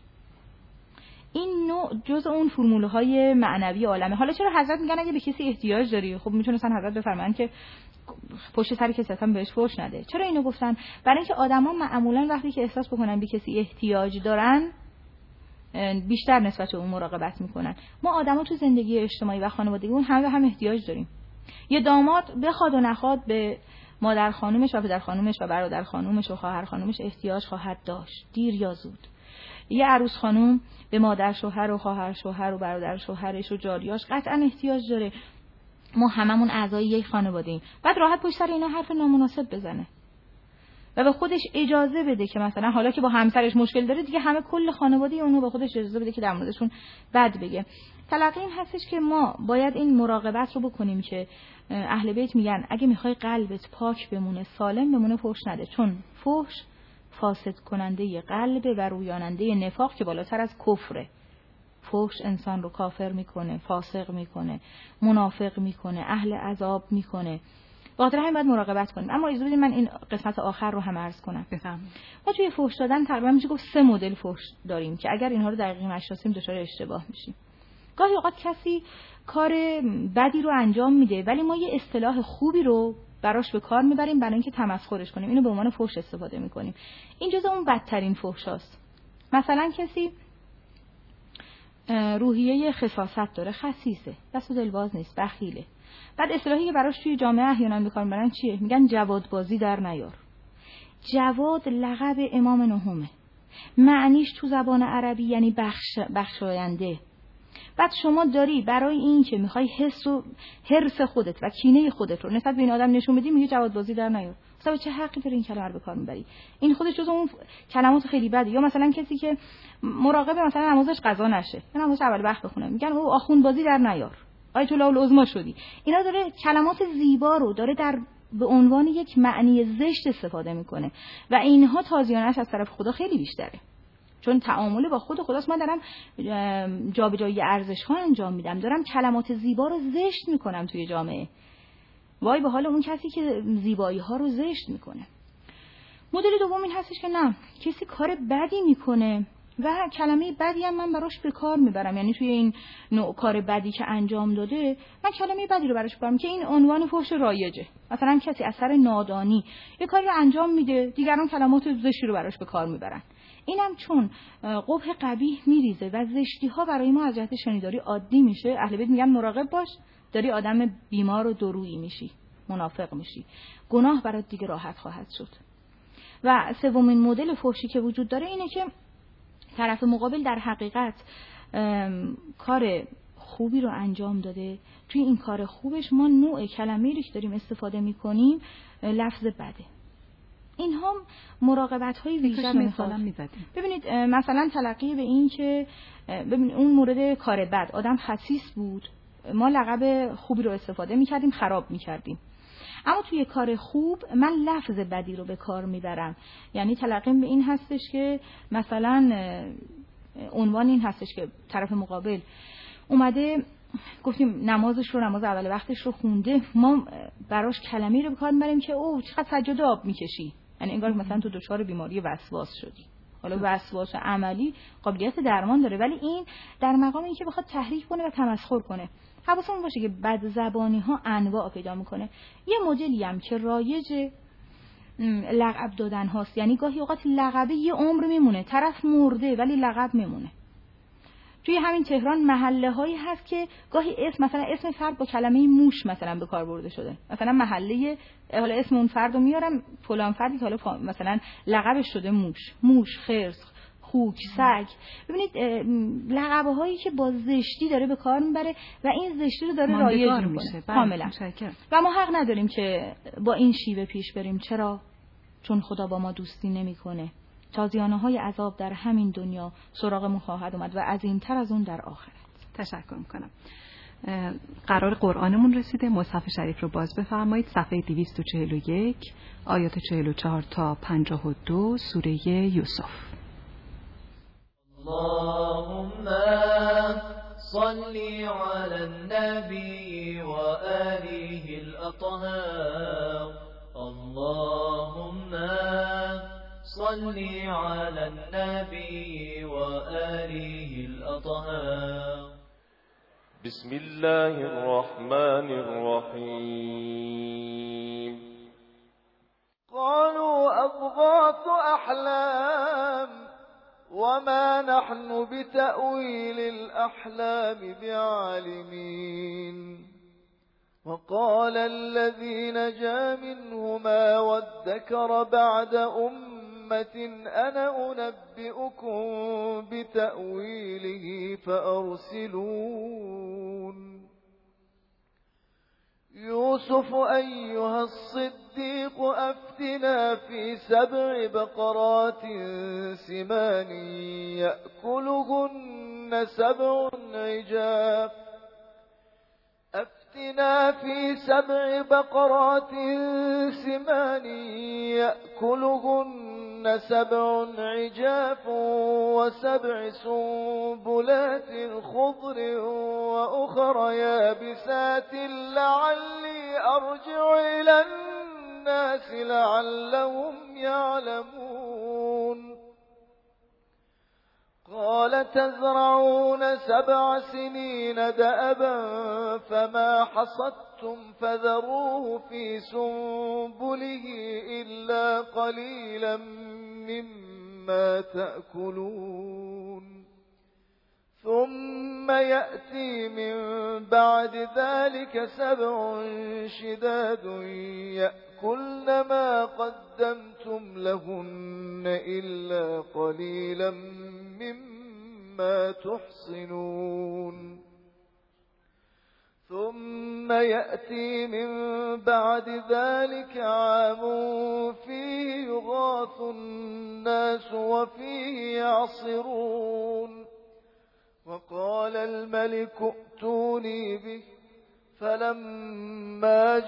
این نوع جزء اون فرمول‌های معنوی عالمه. حالا چرا حضرت میگن اگه به کسی احتیاج داری؟ خب میتونستن حضرت بفرمایند که پشت سر کسی اصلا بهش فحش نده. چرا اینو گفتن؟ برای اینکه آدما معمولا وقتی که احساس بکنن به کسی احتیاج دارن بیشتر نسبت به اون مراقبت میکنن. ما آدما تو زندگی اجتماعی و خانوادگی اون همه به هم احتیاج داریم. یه داماد بخواد و نخواد به مادر خانومش و پدر خانومش و برادر خانومش و خواهر خانومش احتیاج خواهد داشت، دیر یا زود. یه عروس خانوم به مادر شوهر و خواهر شوهر و برادر شوهرش و جاریاش قطعا احتیاج داره. ما هممون اعضای یک خانواده ایم. بعد راحت پشت سر اینا حرف نامناسب بزنه و به خودش اجازه بده که مثلا حالا که با همسرش مشکل داره دیگه همه کل خانواده اونو به خودش اجازه بده که در موردشون بد بگه. تلقی این هستش که ما باید این مراقبت رو بکنیم که اهل بیت میگن اگه میخوای قلبت پاک بمونه، سالم بمونه، فحش نده، چون فحش فاسد کننده قلب و رویاننده نفاق که بالاتر از کفره. فحش انسان رو کافر میکنه، فاسق میکنه، منافق میکنه، اهل عذاب میکنه. بخاطر همین باید مراقبت کنیم. اما اجازه بدید من این قسمت آخر رو هم عرض کنم. بفرمایید. ما توی فحش دادن تقریبا میشه گفت 3 مدل فحش داریم که اگر اینها رو دقیق نشناسیم دچار اشتباه میشیم. گاهی اوقات کسی کار بدی رو انجام میده ولی ما یه اصطلاح خوبی رو براش به کار میبریم برای اینکه تمسخرش کنیم، اینو به عنوان فحش استفاده میکنیم. این جزء اون بدترین فحشاست. مثلا کسی روحیه خساست داره، خسیسه، دست و دلباز نیست، بخیله. بعد اصطلاحی که براش توی جامعه احیانا به کار میبرن چیه؟ میگن جواد بازی در نیار. جواد لقب امام نهمه، معنیش تو زبان عربی یعنی بخشاینده. بعد شما داری برای این که میخوای حرص خودت و کینه خودت رو نسبت به این آدم نشون بدی میگه جواد بازی در نیار. اصلا چه حقی داری این کلمه رو به کار میبری؟ این خودش جزو اون کلمات خیلی بده. یا مثلا کسی که مراقب مثلا نمازش قضا نشه، نمازش اول وقت بخونه، میگن او آخوند بازی در نیار، آیت الله العظما شدی. اینا داره کلمات زیبا رو داره به عنوان یک معنی زشت استفاده میکنه و اینها تازیانش از طرف خدا خیلی بیشتره، چون تعامل با خود خداست. من دارم جابجایی ارزش‌ها انجام میدم، دارم کلمات زیبا رو زشت میکنم توی جامعه. وای به حال اون کسی که زیبایی‌ها رو زشت میکنه. مدل دوم این هستش که نه، کسی کار بدی میکنه و کلمه بدی هم من براش به کار میبرم، یعنی توی این نوع کار بدی که انجام داده من کلمه بدی رو براش ببرم که این عنوان فحش رایجه. مثلا کسی از سر نادانی یه کاری رو انجام میده، دیگران کلمات زشتی رو براش به کار میبرن. اینم چون قبح قبیح میریزه و زشتی ها برای ما از جهت شنیداری عادی میشه، اهل بیت میگن مراقب باش، داری آدم بیمار و درویی میشی، منافق میشی، گناه برات دیگه راحت خواهد شد. و سومین مدل فحشی که وجود داره اینه که طرف مقابل در حقیقت کار خوبی رو انجام داده، توی این کار خوبش ما نوع کلمه‌ای رو که داریم استفاده میکنیم لفظ بده. این هم مراقبت‌های ویژه مثلا می‌زدیم. ببینید مثلا تلقی به این که ببین اون مورد کار بد آدم خسیس بود، ما لقب خوبی رو استفاده می‌کردیم، خراب می‌کردیم. اما توی کار خوب من لفظ بدی رو به کار میبرم. یعنی تلقیم به این هستش که مثلا عنوان این هستش که طرف مقابل اومده گفتیم نماز اول وقتش رو خونده، ما براش کلمه‌ای رو به کار میبریم که اوه چقدر سجاده آب میکشی، یعنی انگار مثلا تو دچار بیماری وسواس شدی. حالا وسواس عملی قابلیت درمان داره، ولی این در مقام اینکه بخواد تحریک کنه و تمسخر کنه. حواسمون باشه که بد زبانی ها انواع پیدا میکنه. یه مدلی هم که رایج لقب دادن هاست، یعنی گاهی اوقات لقبه یه عمر میمونه، طرف مرده ولی لقب میمونه. توی همین تهران محله هایی هست که گاهی مثلا اسم فرد با کلمه موش مثلا به کار برده شده. مثلا محله، حالا اسم اون فرد رو میارم، فلان فردی که حالا مثلا لقبش شده موش، خرس، خوک، سگ. ببینید لقب‌هایی که با زشتی داره به کار میبره و این زشتی رو داره رایج میکنه کاملا. و ما حق نداریم که با این شیوه پیش بریم. چرا؟ چون خدا با ما دوستی نمیکنه. تازیانه‌های عذاب در همین دنیا سراغمون خواهد اومد و عظیم‌تر از اون در آخرت. تشکر میکنم. قرار قرآنمون رسیده. مصحف شریف رو باز بفرمایید. صفحه 241 آیات 44 تا 52 سوره یوسف. اللهم صل على النبي وآله الأطهار. اللهم صل على النبي وآله الأطهار. بسم الله الرحمن الرحيم. قالوا أضغاث أحلام وما نحن بتأويل الأحلام بعالمين. وقال الذي نجا منهما وادكر بعد أنا أنبئكم بتأويله فأرسلون. يوسف أيها الصديق أفتنا في 7 بقرات سمان يأكلهن 7 عجاف. أفتنا في 7 بقرات سمان يأكلهن 7 عجاف و7 سنبلات خضر وأخر يابسات لعلي أرجع إلى الناس لعلهم يعلمون. قال تزرعون 7 سنين دأبا فما حصدتم فذروه في سنبله إلا قليلا مما تأكلون. ثم يأتي من بعد ذلك 7 شداد يأكلن ما قدمتم لهن إلا قليلا مما تحصنون. ثم يأتي من بعد ذلك عام فيه يغاث الناس وفيه يعصرون. وقال الملك ائتوني به فلما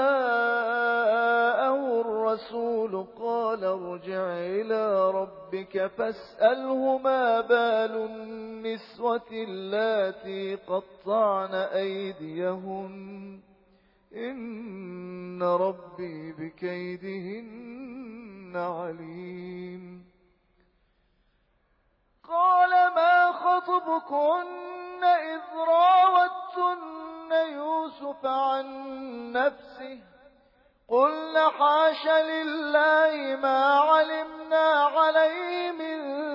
جاءه الرسول قال ارجع إلى ربك فاسأله ما بال النسوة اللاتي قطعن أيديهن إن ربي بكيدهن عليم. قال ما خطبكن إذ راوتن يوسف عن نفسه قلنا حاش لله ما علمنا عليه من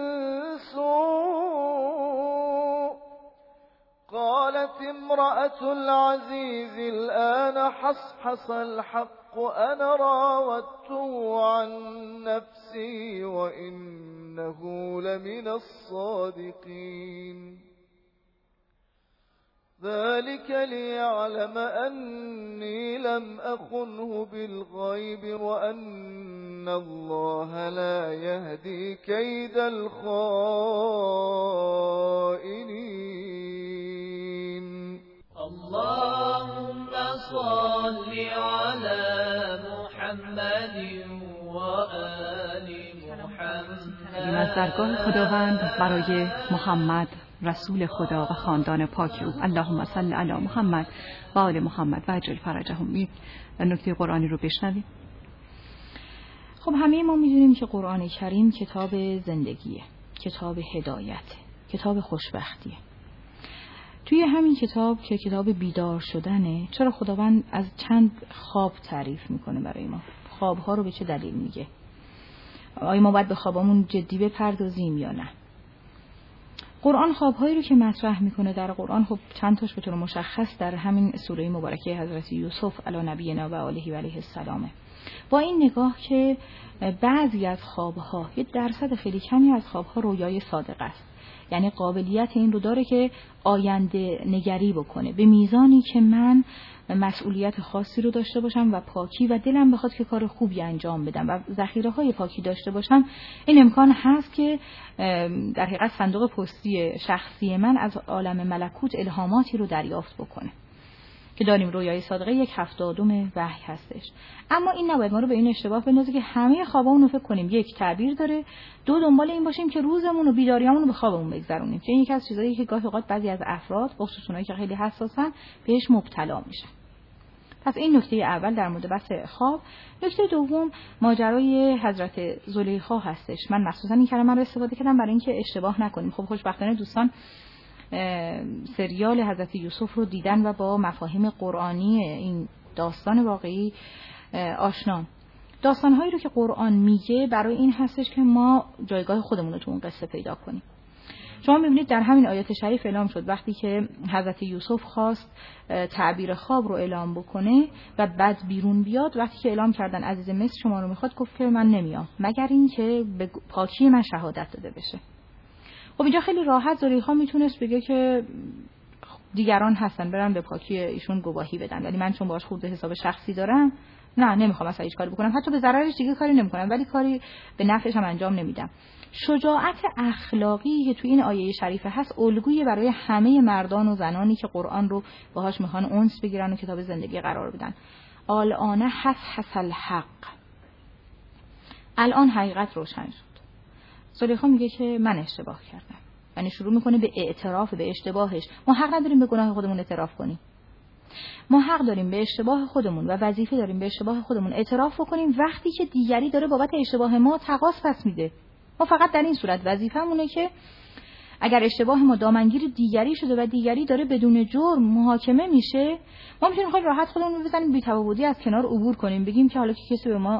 سوء. قالت امرأة العزيز الآن حصحص الحق أنا راودته عن نفسي وإنه لمن الصادقين. ذلك ليعلم أني لم أخنه بالغيب وأن الله لا يهدي كيد الخائنين. اللهم صل على محمد وآل محمد. از درگاه خداوند برای محمد رسول خدا و خاندان پاک او اللهم صل علی محمد و آل محمد و عجل فرجهم. نکته قرآنی رو بشنویم. خب همه ما میدونیم که قرآن کریم کتاب زندگیه، کتاب هدایته، کتاب خوشبختیه. توی همین کتاب که کتاب بیدار شدنه، چرا خداوند از چند خواب تعریف میکنه برای ما؟ خوابها رو به چه دلیل میگه؟ آیا ما باید به خوابمون جدی بپردازیم یا نه؟ قرآن خواب‌هایی رو که مطرح میکنه در قرآن، خب چند تاش به طور مشخص در همین سوره مبارکه حضرت یوسف علی نبینا و آله و علیه السلامه. با این نگاه که بعضی از خواب‌ها، یه درصد خیلی کمی از خواب‌ها رویای صادق است، یعنی قابلیت این رو داره که آینده نگری بکنه به میزانی که من مسئولیت خاصی رو داشته باشم و پاکی و دلم بخواد که کار خوبی انجام بدم و ذخیره‌های پاکی داشته باشم، این امکان هست که در حقیقت صندوق پستی شخصی من از عالم ملکوت الهاماتی رو دریافت بکنه که داریم رویای صادقه 1/70 وحی هستش. اما این نباید ما رو به این اشتباه بندازه که همه خوابامون رو فکر کنیم یک تعبیر داره، دو دنبال این باشیم که روزمون و بیداریامون رو به خوابمون بگذرونیم، که این یکی از چیزایی که گاهی اوقات بعضی از افراد خصوصا اونایی که خیلی حساسن بهش مبتلا میشن. پس این نکته اول در مورد بحث خواب. نکته دوم ماجرای حضرت زلیخا هستش. من مخصوصا این کلمه رو استفاده کردم برای اینکه اشتباه نکنیم. خب خوشبختانه دوستان سریال حضرت یوسف رو دیدن و با مفاهیم قرآنی این داستان واقعی آشنان. داستانهایی رو که قرآن میگه برای این هستش که ما جایگاه خودمون رو تو اون قصه پیدا کنیم. شما میبینید در همین آیات شریف اعلام شد وقتی که حضرت یوسف خواست تعبیر خواب رو اعلام بکنه و بعد بیرون بیاد، وقتی که اعلام کردن عزیز مصر شما رو میخواد، گفت که من نمیام مگر این که به پاکی من شهادت داده بشه. خب اینجا خیلی راحت زلیخا میتونست بگه که دیگران هستن برن به پاکی ایشون گواهی بدن، ولی من چون باهاش خورده حساب شخصی دارم نه نمیخوام اصلا هیچ کاری بکنم، حتی به ضررش دیگه کاری نمیکنم ولی کاری به نفعش هم انجام نمیدم. شجاعت اخلاقی که تو این آیه شریفه هست الگویی برای همه مردان و زنانی که قرآن رو باهاش میخوان انس بگیرن و کتاب زندگی قرار بدن. الان حس الحق، الان حقیقت روشن شد. زلیخا میگه که من اشتباه کردم، یعنی شروع میکنه به اعتراف به اشتباهش. ما حق نداریم به گناه خودمون اعتراف کنیم، ما حق داریم به اشتباه خودمون و وظیفه داریم به اشتباه خودمون اعتراف بکنیم وقتی که دیگری داره بابت اشتباه ما تقاص پس میده. ما فقط در این صورت وظیفه‌مونه که اگر اشتباه ما دامنگیر دیگری شده و دیگری داره بدون جرم محاکمه میشه، ما میتونیم خیلی راحت خودمون رو بزنیم بی تفاوتی از کنار عبور کنیم، بگیم که حالا که کسی به ما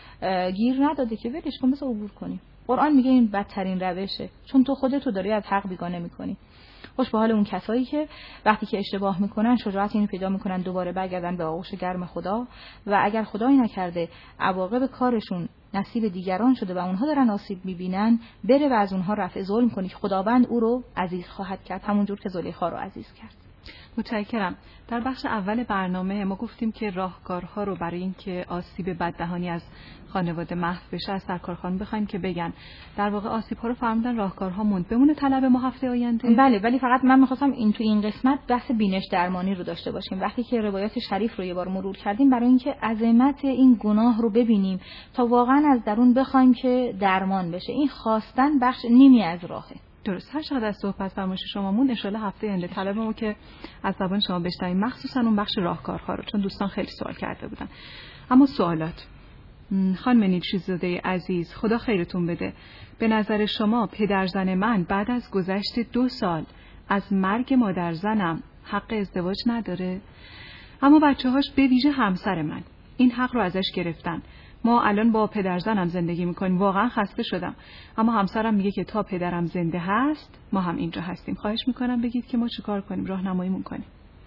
گیر نداده که ولش کن بذار عبور کنیم. قرآن میگه این بدترین روشه، چون تو خودت رو داری از حق بیگانه میکنی. خوش به حال اون کسایی که وقتی که اشتباه میکنن شجاعت اینو پیدا میکنن دوباره برگردن به آغوش گرم خدا و اگر خدایی نکرده عواقب کارشون نصیب دیگران شده و اونها دارن آسیب میبینن، بره و از اونها رفع ظلم کنی که خداوند او رو عزیز خواهد کرد، همونجور که زلیخا رو عزیز کرد. متشکرم. در بخش اول برنامه ما گفتیم که راهکارها رو برای اینکه آسیب بددهانی از خانواده محو بشه از سرکارخانه بخوایم که بگن. در واقع آسیب‌ها رو فرمودن راهکارها موند بمونه طلب ما هفته آینده. بله، ولی فقط من می‌خواستم تو این قسمت بحث بینش درمانی رو داشته باشیم. وقتی که روایات شریف رو یه بار مرور کردیم برای اینکه عظمت این گناه رو ببینیم تا واقعا از درون بخوایم که درمان بشه. این خواستن بخش نیمی از راهه. درست. هر چقدر از صحبت فرمایش شما مون ان شاءالله هفته آینده طلب ما که از زبان شما بشنویم، مخصوصا اون بخش راهکارها رو، چون دوستان خیلی سوال کرده بودن. اما سوالات خانم نیکشیزاده عزیز، خدا خیرتون بده، به نظر شما پدرزن من بعد از گذشت 2 سال از مرگ مادرزنم حق ازدواج نداره؟ اما بچه‌هاش به ویژه همسر من این حق رو ازش گرفتن. ما الان با پدرزنم زندگی میکنیم، واقعا خسته شدم، اما همسرم میگه که تا پدرم زنده هست ما هم اینجا هستیم. خواهش میکنم بگید که ما چیکار کنیم، راهنماییمون کنیم.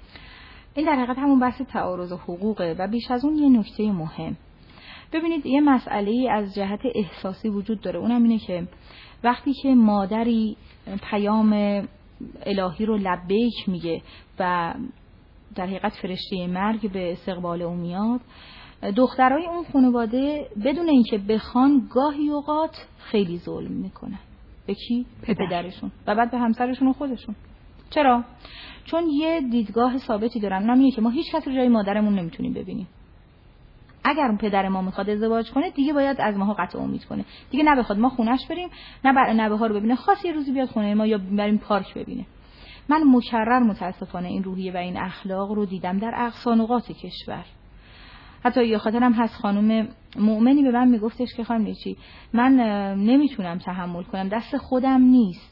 این در حقیقت همون بحث تعارض حقوقه و بیش از اون یه نکته مهم. ببینید یه مسئله از جهت احساسی وجود داره، اونم اینه که وقتی که مادری پیام الهی رو لبیک میگه و در حقیقت فرشته مرگ به استقبال اون میاد، دخترای اون خانواده بدون اینکه بخوان گاهی اوقات خیلی ظلم میکنن. به کی؟ پدرشون و بعد به همسرشون و خودشون. چرا؟ چون یه دیدگاه ثابتی دارن، اونم اینه که ما هیچ کس رو جای مادرمون نمیتونیم ببینیم. اگر اون پدر ما میخواد ازدواج کنه دیگه باید از ماها قطع امید کنه، دیگه نه بخواد ما خونش بریم، نه نوه ها رو ببینه، خاص یه روزی بیاد خونه ما یا بریم پارک ببینه. من مکرر متاسفانه این روحیه و این اخلاق رو دیدم در اقصا نقاط کشور. حتی یه خاطرم هست خانم مؤمنی به من میگفتش که خانم نیچی من نمیتونم تحمل کنم، دست خودم نیست،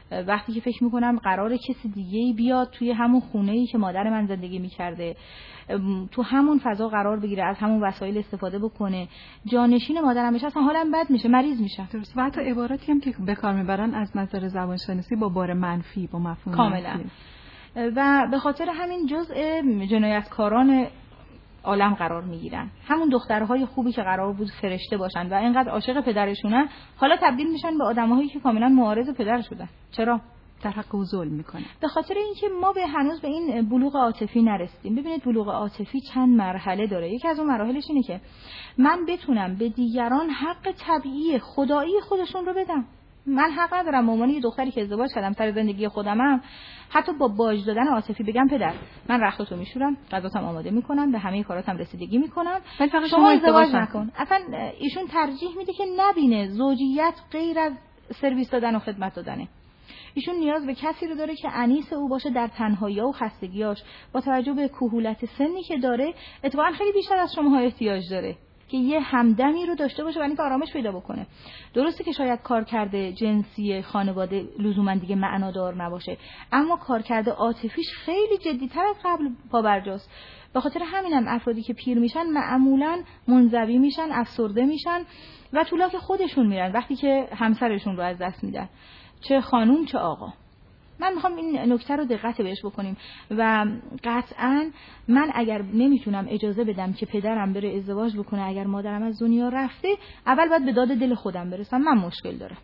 وقتی که فکر میکنم قراره کسی دیگه‌ای بیاد توی همون خونه‌ای که مادر من زندگی میکرده، تو همون فضا قرار بگیره، از همون وسایل استفاده بکنه، جانشین مادرم بشه، اصلا حالم بد میشه، مریض میشم. درست. و حتی عباراتی هم که به کار میبرن از نظر زبانشناسی با بار منفی، با مفهوم کاملا منفی. و به خاطر همین جزء جنایتکاران عالم قرار میگیرن. همون دخترهای خوبی که قرار بود فرشته باشن و اینقدر عاشق پدرشونن، حالا تبدیل میشن به آدمایی که کاملا معارض پدر شدن. چرا؟ در حق او ظلم میکنه. به خاطر اینکه ما هنوز به این بلوغ عاطفی نرسیدیم. ببینید بلوغ عاطفی چند مرحله داره. یکی از اون مراحلش اینه که من بتونم به دیگران حق طبیعی خدایی خودشون رو بدم. من حق ندارم به عنوان یه دختری که ازدواج کردم سر زندگی خودمم حتی با باج دادن عاطفی بگم پدر من رختتو میشورم، غذاتم آماده میکنم، به همه کاراتم رسیدگی میکنم، شما ازدواج نکن. اصلا ایشون ترجیح میده که نبینه زوجیت غیر از سرویس دادن و خدمت دادنه. ایشون نیاز به کسی رو داره که انیس او باشه در تنهایی‌ها و خستگیاش. با توجه به کهولت سنی که داره اتفاقا خیلی بیشتر از شماها احتیاج داره که یه همدمی رو داشته باشه برای اینکه آرامش پیدا بکنه. درسته که شاید کارکرد جنسی خانواده لزوما دیگه معنادار نباشه، اما کارکرد عاطفیش خیلی جدی‌تر از قبل پابرجاست. به خاطر همینم افرادی که پیر میشن معمولاً منزوی میشن، افسرده میشن و تولاک خودشون میرن وقتی که همسرشون رو از دست میدن، چه خانوم چه آقا. من میخوام این نکته رو دقت بهش بکنیم و قطعاً من اگر نمیتونم اجازه بدم که پدرم بره ازدواج بکنه، اگر مادرم از دنیا رفته، اول باید به داد دل خودم برسم. من مشکل دارم،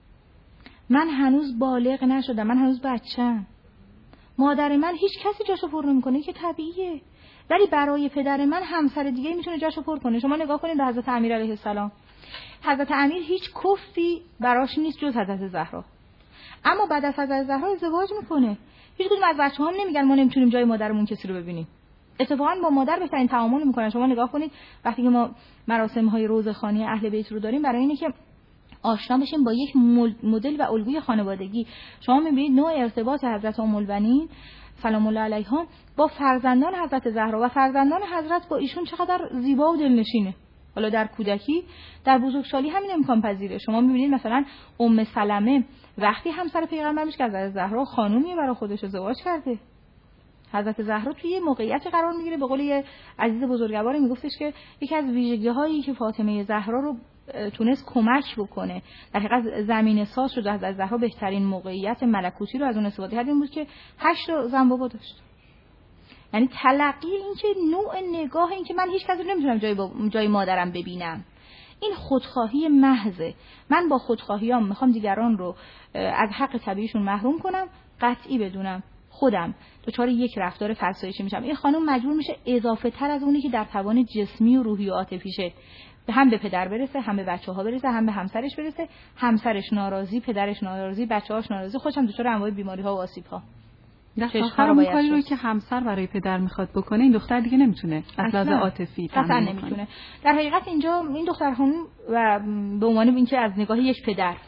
من هنوز بالغ نشدم، من هنوز بچه‌ام. مادر من هیچ کسی جاشو پر نمیکنه که طبیعیه، ولی برای پدر من همسر دیگه میتونه جاشو پر کنه. شما نگاه کنید به حضرت امیر علیه السلام. حضرت امیر هیچ کفی براش نیست جز حضرت زهرا، اما بعد از حضرت زهرا ازدواج میکنه. هیچ کدوم از بچه‌ها نمیگن ما نمیتونیم جای مادرمون کسی رو ببینیم. اتفاقا با مادر بهترین تعامل میکنن. شما نگاه کنید وقتی که ما مراسم‌های روزخوانی اهل بیت رو داریم، برای اینه که آشنا بشیم با یک مدل و الگوی خانوادگی. شما میبینید نوع ارتباط حضرت ام البنین سلام الله علیها با فرزندان حضرت زهرا و فرزندان حضرت با ایشون چقدر زیبا و دلنشینه. حالا در کودکی، در بزرگسالی همین امکان پذیره. شما میبینید مثلا ام سلمه وقتی همسر پیغمبر میشه که حضرت زهرا خانومی برای خودش ازدواج کرده. حضرت زهرا توی موقعیتی قرار میگیره، به قول یه عزیز بزرگواری میگفتش که یکی از ویژگی‌هایی که فاطمه زهرا رو تونست کمک بکنه، در حقیقت زمینه ساز شد حضرت زهرا بهترین موقعیت ملکوتی رو از اون استفاده کرد، این بود که 8 زن بابا داشت. یعنی تلقی این که نوع نگاه این که من هیچ کسی نمیتونم جای مادرم ببینم، این خودخواهی محضه. من با خودخواهیام میخوام دیگران رو از حق طبیعیشون محروم کنم، قطعی بدونم خودم دچار یک رفتار فرسایشی میشم. این خانم مجبور میشه اضافه تر از اونی که در توان جسمی و روحی و عاطفیشه هم به پدر برسه، هم به بچه‌ها برسه، هم به همسرش برسه. همسرش ناراضی، پدرش ناراضی، بچه‌هاش ناراضی، خودش هم دچار انواع بیماری‌ها و آسیب‌ها. در آخر اون کاری رو که همسر برای پدر میخواد بکنه این دختر دیگه نمیتونه از لحاظ عاطفی اصلا نمیتونه. در حقیقت اینجا این دختر خانم و به عنوان اینکه از نگاه یک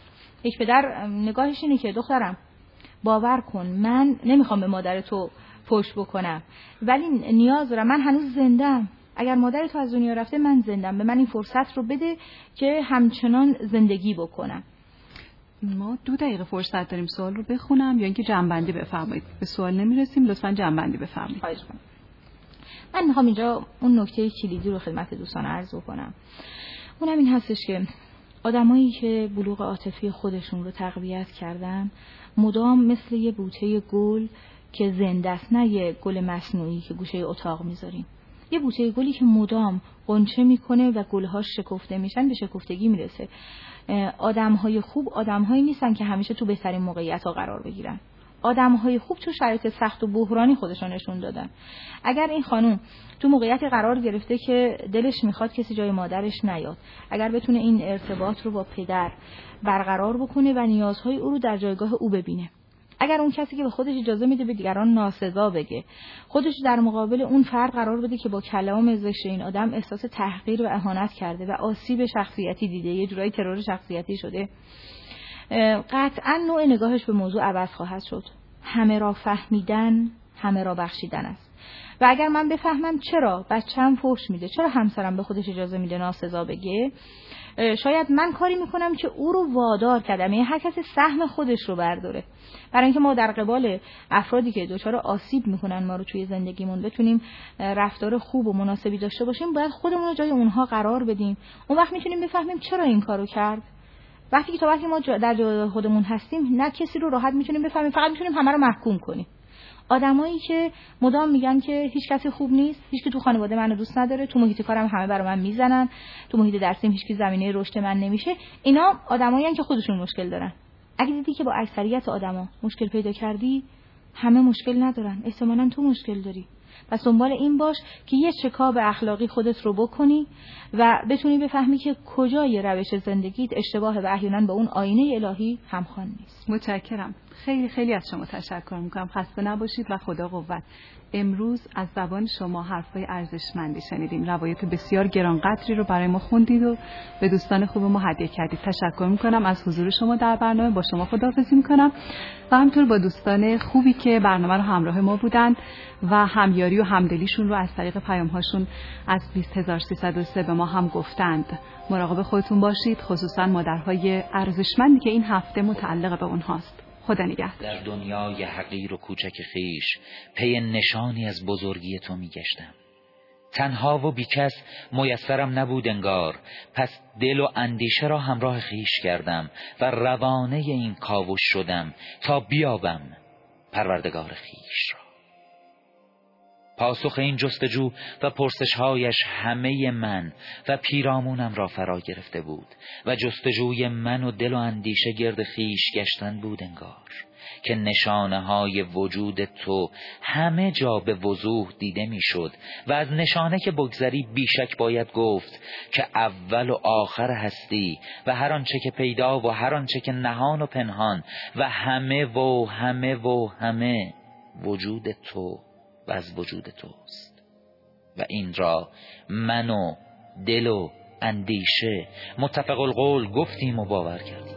پدر نگاهش اینه که دخترم باور کن من نمیخوام به مادر تو فحش بکنم، ولی نیاز دارم، من هنوز زنده‌ام. اگر مادر تو از دنیا رفته من زنده‌ام، به من این فرصت رو بده که همچنان زندگی بکنم. ما 2 دقیقه فرصت داریم سوال رو بخونم یا اینکه جمع‌بندی بفرمایید؟ به سوال نمیرسیم، لطفاً جمع‌بندی بفرمایید. خواهش می‌کنم. من می‌خوام اینجا اون نکته کلیدی رو خدمت دوستان عرض بکنم. اونم این هستش که آدمایی که بلوغ عاطفی خودشون رو تقویت کردن مدام مثل یه بوته گل که زنده است، نه یه گل مصنوعی که گوشه اتاق می‌ذاریم، یه بوته گلی که مدام غنچه میکنه و گل‌هاش شکفته میشن، به شکفتگی میرسه. آدم‌های خوب آدم‌هایی نیستن که همیشه تو بهترین موقعیت‌ها قرار بگیرن. آدم‌های خوب تو شرایط سخت و بحرانی خودشون نشون دادن. اگر این خانم تو موقعیتی قرار گرفته که دلش میخواد کسی جای مادرش نیاد، اگر بتونه این ارتباط رو با پدر برقرار بکنه و نیازهای او رو در جایگاه او ببینه، اگر اون کسی که به خودش اجازه میده به دیگران ناسزا بگه، خودش در مقابل اون فرد قرار بده که با کلام زشت این آدم احساس تحقیر و اهانت کرده و آسیب شخصیتی دیده، یه جورایی ترور شخصیتی شده، قطعا نوع نگاهش به موضوع عوض خواهد شد. همه را فهمیدن، همه را بخشیدن است. و اگر من بفهمم چرا بچه‌م فحش میده، چرا همسرم به خودش اجازه میده ناسزا بگه، شاید من کاری میکنم که او رو وادار کردم، یعنی هر کسی سهم خودش رو برداره. برای اینکه ما در قبال افرادی که دچار آسیب میکنن ما رو توی زندگیمون بتونیم رفتار خوب و مناسبی داشته باشیم، باید خودمون رو جای اونها قرار بدیم. اون وقت میتونیم بفهمیم چرا این کارو کرد. وقتی ما در جای خودمون هستیم، نه کسی رو راحت میتونیم بفهمیم، فقط میتونیم همه رو محکوم کنیم. آدمایی که مدام میگن که هیچ کسی خوب نیست، هیچ کی تو خانواده منو دوست نداره، تو محیط کارم همه برای من میزنن، تو محیط درسیم هیچ کی زمینه رشد من نمیشه، اینا آدمایین که خودشون مشکل دارن. اگه دیدی که با اکثریت آدما مشکل پیدا کردی، همه مشکل ندارن، احتمالاً تو مشکل داری. پس دنبال این باش که یه چکاب اخلاقی خودت رو بکنی و بتونی بفهمی که کجای روش زندگیت اشتباه و احیانا با اون آینه الهی همخوان نیست. متشکرم. خیلی خیلی از شما تشکر میکنم. خسته نباشید و خدا قوت. امروز از زبان شما حرفای ارزشمندی شنیدیم، روایت بسیار گرانقدری رو برای ما خوندید و به دوستان خوب ما هدیه کردید. تشکر میکنم از حضور شما در برنامه. با شما خداحافظی میکنم و همینطور با دوستان خوبی که برنامه رو همراه ما بودن و همیاری و همدلیشون رو از طریق پیام‌هاشون از 20303 به ما هم گفتند. مراقب خودتون باشید، خصوصا مادرهای ارزشمندی که این هفته متعلق به اونهاست. خدا نگهدار. در دنیای حقیر و کوچک خیش پی نشانی از بزرگی تو میگشتم. تنها و بیکس میسرم نبود انگار، پس دل و اندیشه را همراه خیش کردم و روانه این کاوش شدم تا بیابم پروردگار خیش را. پاسخ این جستجو و پرسش‌هایش همه من و پیرامونم را فرا گرفته بود و جستجوی من و دل و اندیشه گرد خیش گشتن بود انگار که نشانه‌های وجود تو همه جا به وضوح دیده می‌شد و از نشانه که بگذری بیشک باید گفت که اول و آخر هستی و هر آنچه که پیدا و هر آنچه که نهان و پنهان و همه و همه و همه وجود تو و از وجود توست و این را من و دل و اندیشه متفق القول گفتیم و باور کردیم.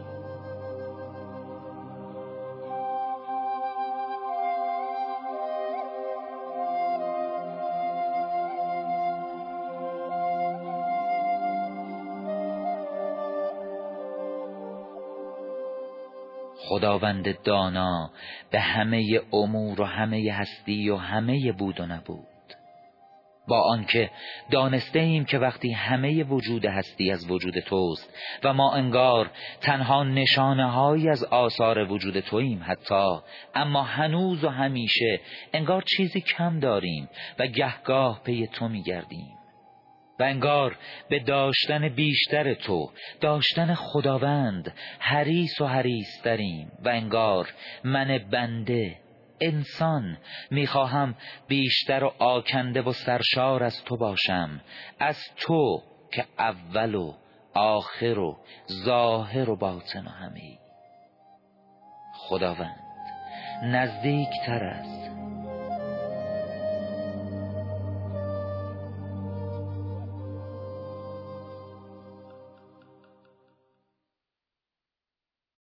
خداوند دانا به همه امور و همه هستی و همه بود و نبود، با آنکه دانسته ایم که وقتی همه وجود هستی از وجود توست و ما انگار تنها نشانه‌هایی از آثار وجود توییم حتی، اما هنوز و همیشه انگار چیزی کم داریم و گهگاه پی تو می‌گردیم و انگار به داشتن بیشتر تو، داشتن خداوند حریص و حریص تریم و انگار من بنده انسان میخواهم بیشتر و آکنده و سرشار از تو باشم، از تو که اول و آخر و ظاهر و باطن و همه. خداوند نزدیک تر است